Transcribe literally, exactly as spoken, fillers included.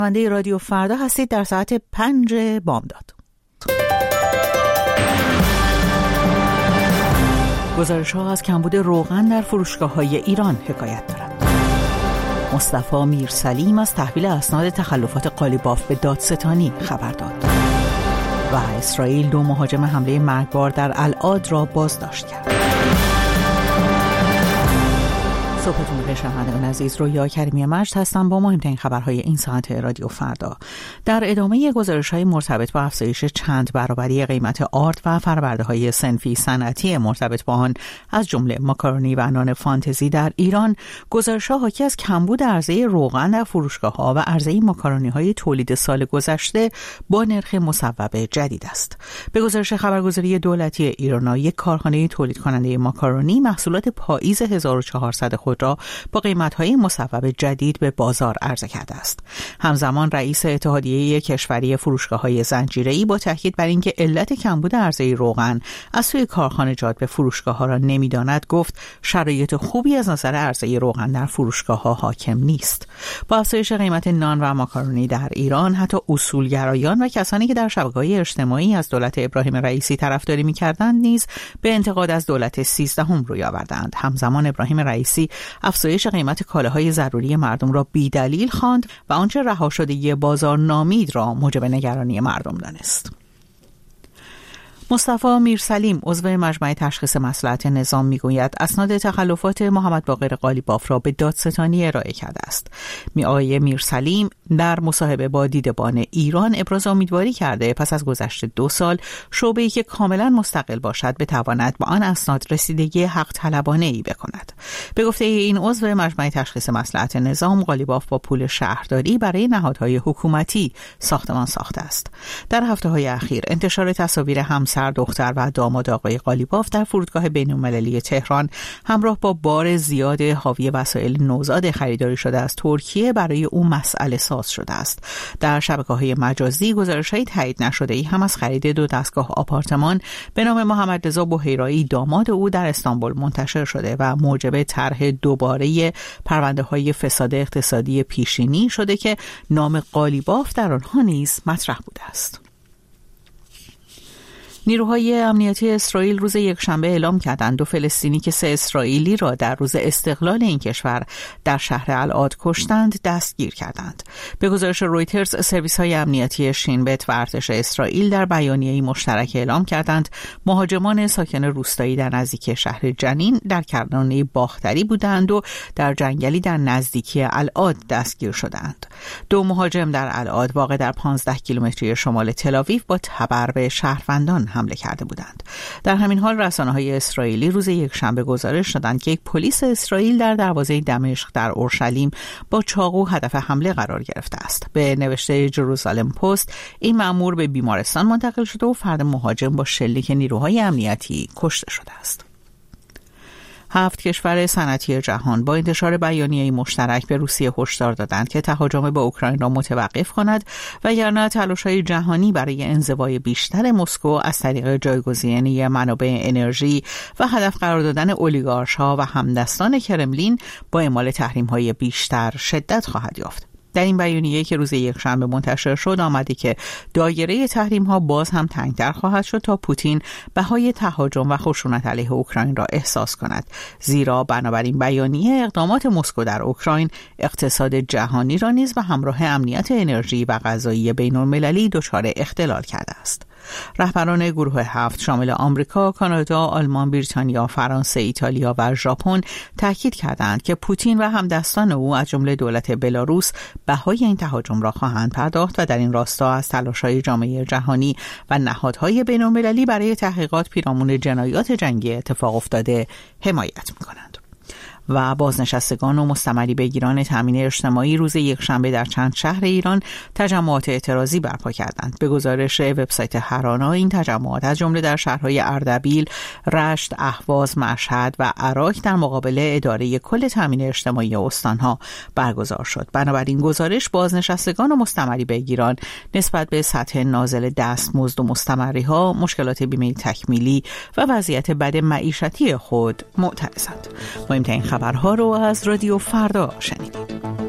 شنونده رادیو فردا هستید در ساعت پنج بامداد. گزارش‌ها از کمبود روغن در فروشگاه‌های ایران حکایت دارند. مصطفی میرسلیم از تحویل اسناد تخلفات قالیباف به دادستانی خبر داد و اسرائیل دو مهاجم حمله مرگبار در العاد را بازداشت کرد. صبحتون بخیر شنوندگان عزیز، رویا کریمی مجد هستم با مهمترین خبرهای این ساعت رادیو فردا. در ادامه گزارش‌های مرتبط با افزایش چند برابری قیمت آرد و فرآورده‌های صنفی صنعتی مرتبط با آن از جمله ماکارونی و نان فانتزی در ایران، گزارش‌ها حاکی از کمبود عرضه روغن در فروشگاه‌ها و عرضه ماکارونی‌های تولید سال گذشته با نرخ مصوب جدید است. به گزارش خبرگزاری دولتی ایرنا، یک کارخانه تولید کننده ماکارونی محصولات پاییز هزار و چهارصد خود را با قیمت‌های مصوب جدید به بازار عرضه کرده است. همزمان رئیس اتحادیه کشوری فروشگاه‌های زنجیره‌ای با تاکید بر اینکه علت کمبود عرضه روغن از سوی کارخانجات به فروشگاه‌ها را نمی‌داند، گفت شرایط خوبی از نظر عرضه روغن در فروشگاه‌ها حاکم نیست. با افزایش قیمت نان و ماکارونی در ایران، حتی اصولگرایان و کسانی که در شبکه‌های اجتماعی از دولت ابراهیم رئیسی طرفداری می‌کردند نیز به انتقاد از دولت سیزدهم روی آوردند. همزمان ابراهیم رئیسی افزایش قیمت کالاهای ضروری مردم را بی‌دلیل خواند و آنچه رها شدگی بازار نامید را موجب نگرانی مردم دانست. مصطفی میرسلیم عضو مجمع تشخیص مصلحت نظام میگوید اسناد تخلفات محمد باقر قالیباف را به دادستانی ارائه کرده است. آقای میرسلیم در مصاحبه با دیدبان ایران ابراز امیدواری کرده پس از گذشت دو سال شعبه‌ای که کاملا مستقل باشد بتواند با آن اسناد رسیدگی حق طلبانه‌ای بکند. به گفته این عضو مجمع تشخیص مصلحت نظام، قالیباف با پول شهرداری برای نهادهای حکومتی ساختمان ساخته است. در هفته‌های اخیر انتشار تصاویر همسر، دختر و داماد آقای قالیباف در فرودگاه بین‌المللی تهران همراه با بار زیاد حاوی وسایل نوزاد خریداری شده از ترکیه برای او مسئله ساز شده است. در شبکه‌های مجازی گزارش‌های تایید نشده‌ای هم از خرید دو دستگاه آپارتمان به نام محمد رضا بحیرایی داماد او در استانبول منتشر شده و موجب طرح دوباره پرونده‌های فساد اقتصادی پیشینی شده که نام قالیباف در آنها نیز مطرح بوده است. نیروهای امنیتی اسرائیل روز یکشنبه اعلام کردند دو فلسطینی که سه اسرائیلی را در روز استقلال این کشور در شهر العاد کشتند دستگیر کردند. به گزارش رویترز، سرویس‌های امنیتی شین بت و ارتش اسرائیل در بیانیه‌ای مشترک اعلام کردند مهاجمان ساکن روستایی در نزدیکی شهر جنین در کرانه باختری بودند و در جنگلی در نزدیکی العاد دستگیر شدند. دو مهاجم در العاد واقع در پانزده کیلومتری شمال تل‌آویو با تبر به شهروندان حمله کرده بودند. در همین حال رسانه‌های اسرائیلی روز یکشنبه گزارش دادند که یک پلیس اسرائیل در دروازه دمشق در اورشلیم با چاقو هدف حمله قرار گرفته است. به نوشته جروزالم پست، این مأمور به بیمارستان منتقل شده و فرد مهاجم با شلیک نیروهای امنیتی کشته شده است. هفت کشور صنعتی جهان با انتشار بیانیه‌ای مشترک به روسیه هشدار دادند که تهاجم به اوکراین را متوقف کند وگرنه تلاش‌های جهانی برای انزوای بیشتر مسکو از طریق جایگزینی منابع انرژی و هدف قرار دادن اولیگارش‌ها و همدستان کرملین با اعمال تحریم‌های بیشتر شدت خواهد یافت. در این بیانیه که روز یکشنبه منتشر شد آمده که دایره تحریم‌ها باز هم تنگ‌تر خواهد شد تا پوتین بهای تهاجم و خشونت علیه اوکراین را احساس کند، زیرا بنابراین بیانیه اقدامات مسکو در اوکراین اقتصاد جهانی را نیز به همراه امنیت انرژی و غذایی بین‌المللی دچار اختلال کرده است. رهبران گروه هفت شامل آمریکا، کانادا، آلمان، بریتانیا، فرانسه، ایتالیا و ژاپن تاکید کردند که پوتین و همدستان او از جمله دولت بلاروس بهای این تهاجم را خواهند پرداخت و در این راستا از تلاش‌های جامعه جهانی و نهادهای بین‌المللی برای تحقیقات پیرامون جنایات جنگی اتفاق افتاده حمایت می‌کنند. و بازنشستگان و مستمری بگیران تامین اجتماعی روز یکشنبه در چند شهر ایران تجمعات اعتراضی برپا کردند. به گزارش وبسایت هرانا، این تجمعات از جمله در شهرهای اردبیل، رشت، اهواز، مشهد و عراق در مقابل اداره کل تامین اجتماعی استانها برگزار شد. بنابراین گزارش بازنشستگان و مستمری بگیران نسبت به سطح نازل دستمزد و مستمری‌ها، مشکلات بیمه تکمیلی و وضعیت بد معیشتی خود معترضند. مهمترین خبرها رو از رادیو فردا شنیدید.